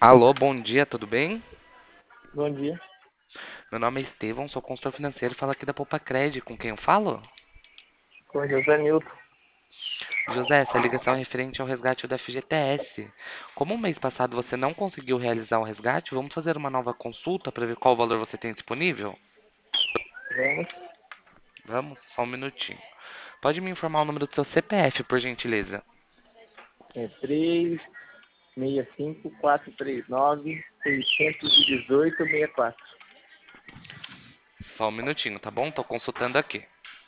Alô, bom dia, tudo bem? Bom dia, Meu nome é Estevão, sou consultor financeiro e falo aqui da Poupa Cred. Com quem eu falo? com José Milton. José, essa ligação é referente ao resgate do FGTS. Como o mês passado você não conseguiu realizar o resgate, vamos fazer uma nova consulta para ver qual valor você tem disponível? Vamos. Vamos, só um minutinho. Pode me informar o número do seu CPF, por gentileza? É 365-439-618-64. Só um minutinho, tá bom? Tô consultando aqui.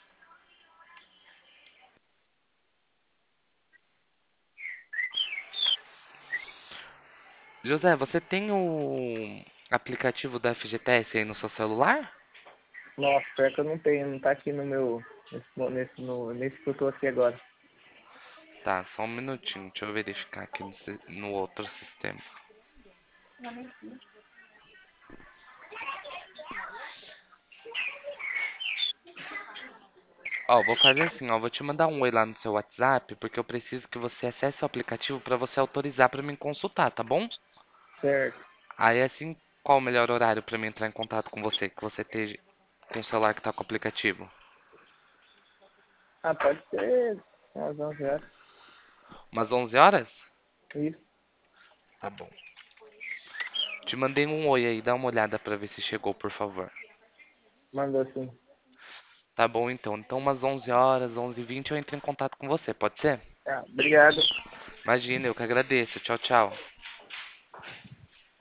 José, você tem o aplicativo do FGTS aí no seu celular? Nossa, pior que eu não tenho, não tá aqui no meu. Nesse que eu tô aqui agora. Tá, só um minutinho. Deixa eu verificar aqui no outro sistema. Ó, vou fazer assim, ó, vou te mandar um oi lá no seu WhatsApp, porque eu preciso que você acesse o aplicativo para você autorizar para me consultar, tá bom? Certo. Aí assim, qual o melhor horário para mim entrar em contato com você, que você esteja com o celular que tá com o aplicativo? Ah, pode ser às 11 horas. Umas 11 horas? Isso, Tá bom. Te mandei um oi aí, dá uma olhada para ver se chegou, por favor. mandou sim. Tá bom então. Então umas 11 horas, 11h20 eu entro em contato com você, pode ser? Tá, obrigado. Imagina, eu que agradeço. Tchau, tchau.